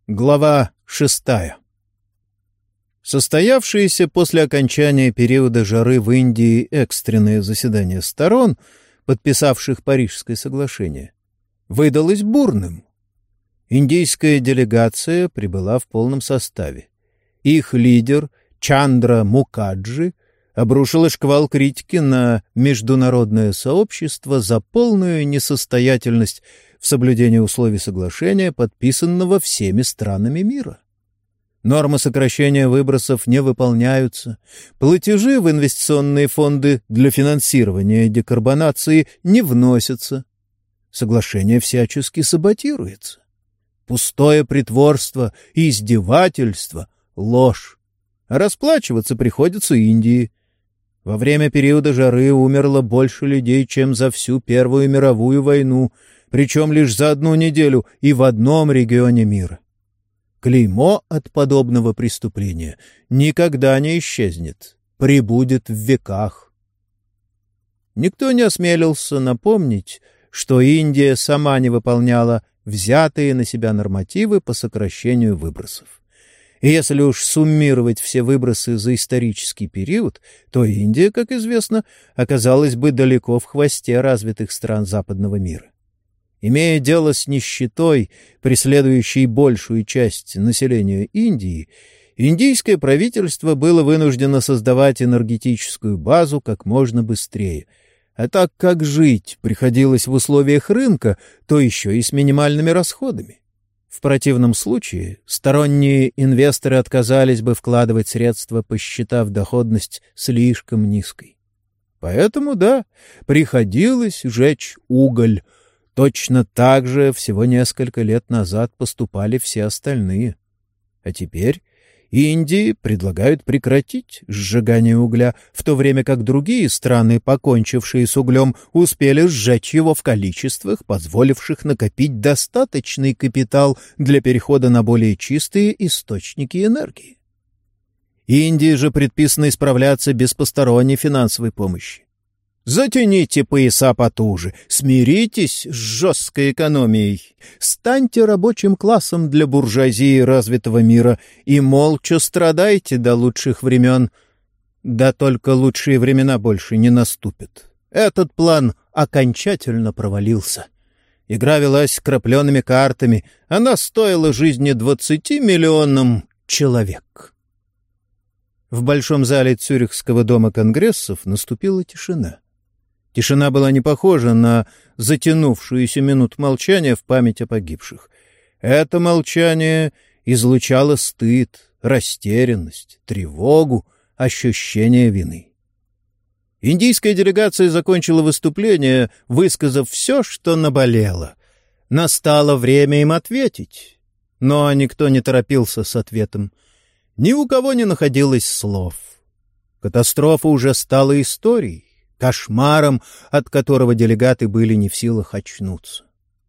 Глава 6. Состоявшееся после окончания периода жары в Индии экстренное заседание сторон, подписавших Парижское соглашение, выдалось бурным. Индийская делегация прибыла в полном составе. Их лидер Чандра Мукаджи обрушила шквал критики на международное сообщество за полную несостоятельность в соблюдении условий соглашения, подписанного всеми странами мира. Нормы сокращения выбросов не выполняются, платежи в инвестиционные фонды для финансирования декарбонации не вносятся. Соглашение всячески саботируется. Пустое притворство, издевательство, ложь. А расплачиваться приходится Индии. Во время периода жары умерло больше людей, чем за всю Первую мировую войну, причем лишь за одну неделю и в одном регионе мира. Клеймо от подобного преступления никогда не исчезнет, пребудет в веках. Никто не осмелился напомнить, что Индия сама не выполняла взятые на себя нормативы по сокращению выбросов. И если уж суммировать все выбросы за исторический период, то Индия, как известно, оказалась бы далеко в хвосте развитых стран западного мира. Имея дело с нищетой, преследующей большую часть населения Индии, индийское правительство было вынуждено создавать энергетическую базу как можно быстрее. А так как жить приходилось в условиях рынка, то еще и с минимальными расходами. В противном случае сторонние инвесторы отказались бы вкладывать средства, посчитав доходность слишком низкой. Поэтому, да, приходилось жечь уголь. Точно так же всего несколько лет назад поступали все остальные. А теперь Индии предлагают прекратить сжигание угля, в то время как другие страны, покончившие с углем, успели сжечь его в количествах, позволивших накопить достаточный капитал для перехода на более чистые источники энергии. Индии же предписано исправляться без посторонней финансовой помощи. Затяните пояса потуже, смиритесь с жесткой экономией, станьте рабочим классом для буржуазии развитого мира и молча страдайте до лучших времен. Да только лучшие времена больше не наступят. Этот план окончательно провалился. Игра велась крапленными картами, она стоила жизни 20 миллионам человек. В большом зале Цюрихского дома конгрессов наступила тишина. Тишина была не похожа на затянувшуюся минуту молчания в память о погибших. Это молчание излучало стыд, растерянность, тревогу, ощущение вины. Индийская делегация закончила выступление, высказав все, что наболело. Настало время им ответить. Но никто не торопился с ответом. Ни у кого не находилось слов. Катастрофа уже стала историей, кошмаром, от которого делегаты были не в силах очнуться.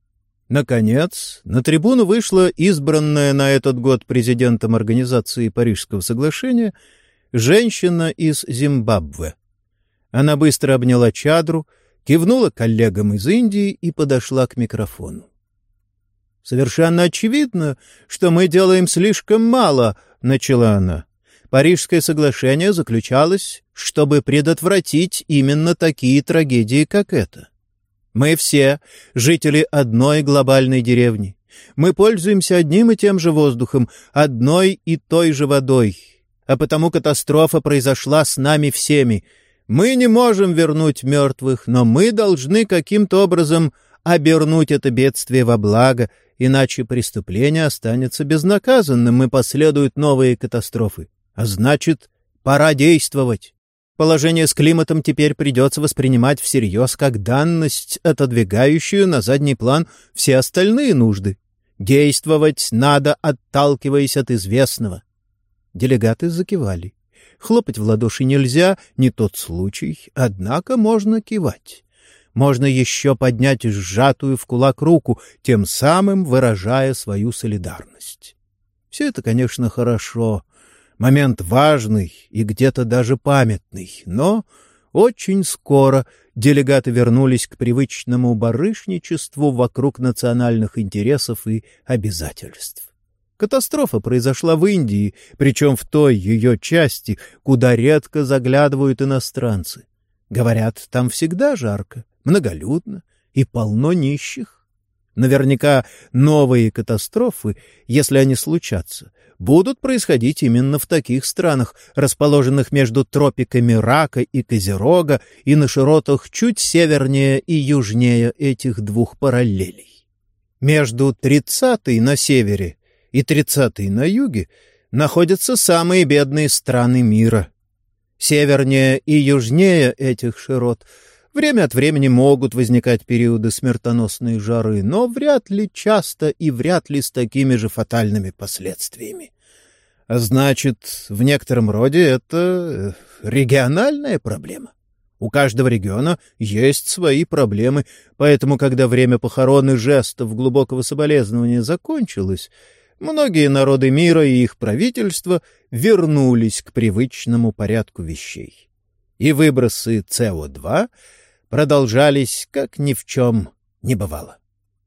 Наконец, на трибуну вышла избранная на этот год президентом Организации Парижского соглашения женщина из Зимбабве. Она быстро обняла чадру, кивнула коллегам из Индии и подошла к микрофону. «Совершенно очевидно, что мы делаем слишком мало», — начала она. «Парижское соглашение заключалось, чтобы предотвратить именно такие трагедии, как эта. Мы все жители одной глобальной деревни. Мы пользуемся одним и тем же воздухом, одной и той же водой. А потому катастрофа произошла с нами всеми. Мы не можем вернуть мертвых, но мы должны каким-то образом обернуть это бедствие во благо, иначе преступление останется безнаказанным и последуют новые катастрофы. А значит, пора действовать. Положение с климатом теперь придется воспринимать всерьез как данность, отодвигающую на задний план все остальные нужды. Действовать надо, отталкиваясь от известного. Делегаты закивали. Хлопать в ладоши нельзя, не тот случай, однако можно кивать. Можно еще поднять сжатую в кулак руку, тем самым выражая свою солидарность. Все это, конечно, хорошо. Момент важный и где-то даже памятный, но очень скоро делегаты вернулись к привычному барышничеству вокруг национальных интересов и обязательств. Катастрофа произошла в Индии, причем в той ее части, куда редко заглядывают иностранцы. Говорят, там всегда жарко, многолюдно и полно нищих. Наверняка новые катастрофы, если они случатся, будут происходить именно в таких странах, расположенных между тропиками Рака и Козерога и на широтах чуть севернее и южнее этих двух параллелей. Между 30-й на севере и 30-й на юге находятся самые бедные страны мира. Севернее и южнее этих широт время от времени могут возникать периоды смертоносной жары, но вряд ли часто и вряд ли с такими же фатальными последствиями. А значит, в некотором роде это региональная проблема. У каждого региона есть свои проблемы, поэтому, когда время похорон и жестов глубокого соболезнования закончилось, многие народы мира и их правительства вернулись к привычному порядку вещей. И выбросы СО2 продолжались, как ни в чем не бывало.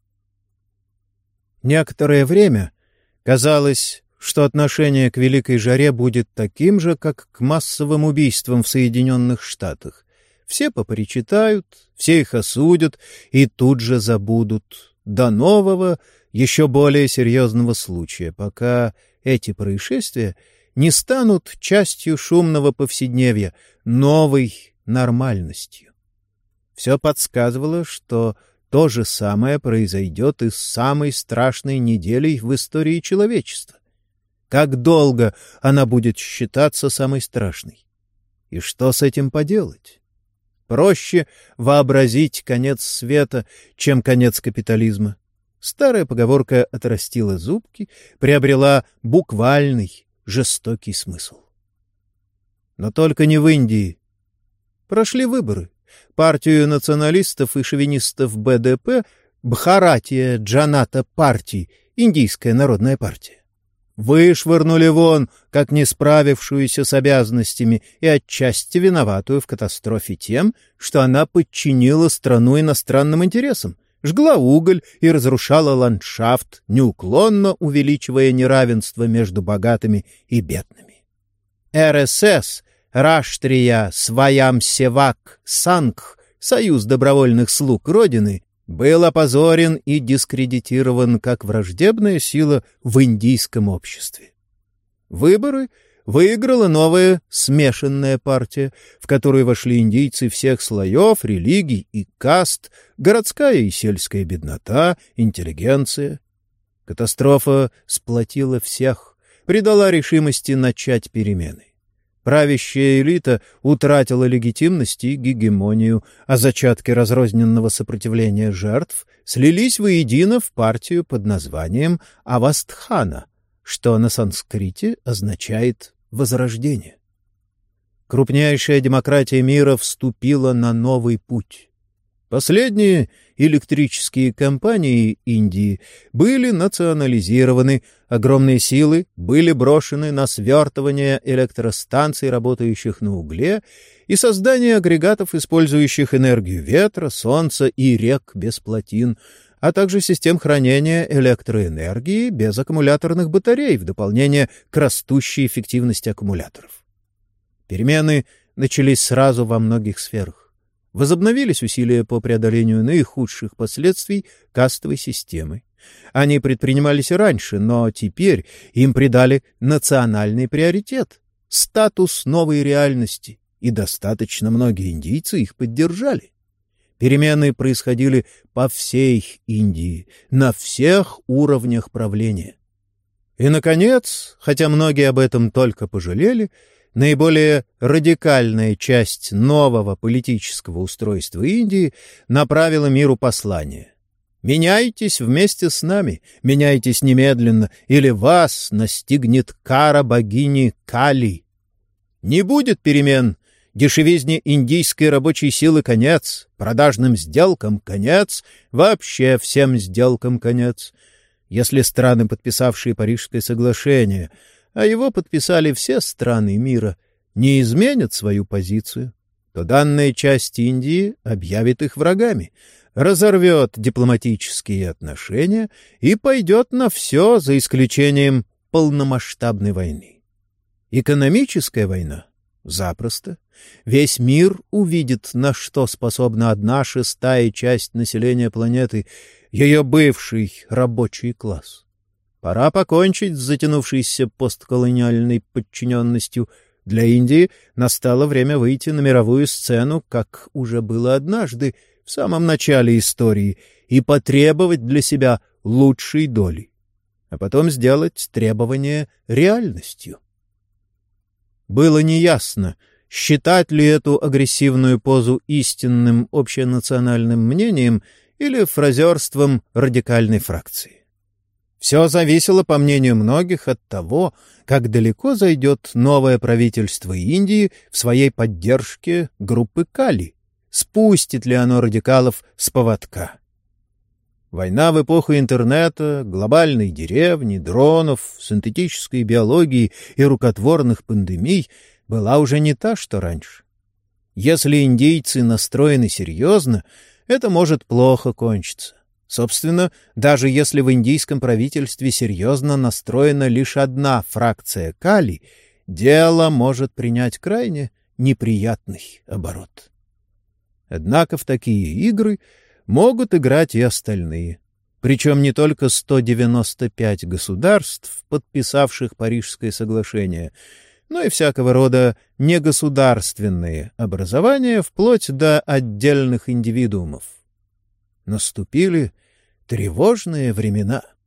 Некоторое время казалось, что отношение к Великой Жаре будет таким же, как к массовым убийствам в Соединенных Штатах. Все попричитают, все их осудят и тут же забудут до нового, еще более серьезного случая, пока эти происшествия не станут частью шумного повседневья, новой нормальностью. Все подсказывало, что то же самое произойдет и с самой страшной неделей в истории человечества. Как долго она будет считаться самой страшной? И что с этим поделать? Проще вообразить конец света, чем конец капитализма. Старая поговорка отрастила зубки, приобрела буквальный, жестокий смысл. Но только не в Индии. Прошли выборы. Партию националистов и шовинистов БДП, Бхаратия Джаната партии, Индийская народная партия, вышвырнули вон, как не справившуюся с обязанностями и отчасти виноватую в катастрофе тем, что она подчинила страну иностранным интересам, жгла уголь и разрушала ландшафт, неуклонно увеличивая неравенство между богатыми и бедными. РСС, Раштрия Сваям Севак Сангх, Союз добровольных слуг Родины, был опозорен и дискредитирован как враждебная сила в индийском обществе. Выборы выиграла новая смешанная партия, в которую вошли индийцы всех слоев, религий и каст, городская и сельская беднота, интеллигенция. Катастрофа сплотила всех, придала решимости начать перемены. Правящая элита утратила легитимность и гегемонию, а зачатки разрозненного сопротивления жертв слились воедино в партию под названием Авастхана, что на санскрите означает «возрождение». Крупнейшая демократия мира вступила на новый путь. Последние электрические компании Индии были национализированы, огромные силы были брошены на свертывание электростанций, работающих на угле, и создание агрегатов, использующих энергию ветра, солнца и рек без плотин, а также систем хранения электроэнергии без аккумуляторных батарей в дополнение к растущей эффективности аккумуляторов. Перемены начались сразу во многих сферах. Возобновились усилия по преодолению наихудших последствий кастовой системы. Они предпринимались и раньше, но теперь им придали национальный приоритет, статус новой реальности, и достаточно многие индийцы их поддержали. Перемены происходили по всей Индии, на всех уровнях правления. И, наконец, хотя многие об этом только пожалели, наиболее радикальная часть нового политического устройства Индии направила миру послание. «Меняйтесь вместе с нами, меняйтесь немедленно, или вас настигнет кара богини Кали. Не будет перемен, дешевизне индийской рабочей силы конец, продажным сделкам конец, вообще всем сделкам конец. Если страны, подписавшие Парижское соглашение, а его подписали все страны мира, не изменят свою позицию, то данная часть Индии объявит их врагами, разорвет дипломатические отношения и пойдет на все, за исключением полномасштабной войны. Экономическая война? Запросто. Весь мир увидит, на что способна 1/6 часть населения планеты, ее бывший рабочий класс. Пора покончить с затянувшейся постколониальной подчиненностью. Для Индии настало время выйти на мировую сцену, как уже было однажды, в самом начале истории, и потребовать для себя лучшей доли, а потом сделать требование реальностью. Было неясно, считать ли эту агрессивную позу истинным общенациональным мнением или фразерством радикальной фракции. Все зависело, по мнению многих, от того, как далеко зайдет новое правительство Индии в своей поддержке группы Кали, спустит ли оно радикалов с поводка. Война в эпоху интернета, глобальной деревни, дронов, синтетической биологии и рукотворных пандемий была уже не та, что раньше. Если индейцы настроены серьезно, это может плохо кончиться. Собственно, даже если в индийском правительстве серьезно настроена лишь одна фракция Кали, дело может принять крайне неприятный оборот. Однако в такие игры могут играть и остальные. Причем не только 195 государств, подписавших Парижское соглашение, но и всякого рода негосударственные образования, вплоть до отдельных индивидуумов. Наступили тревожные времена.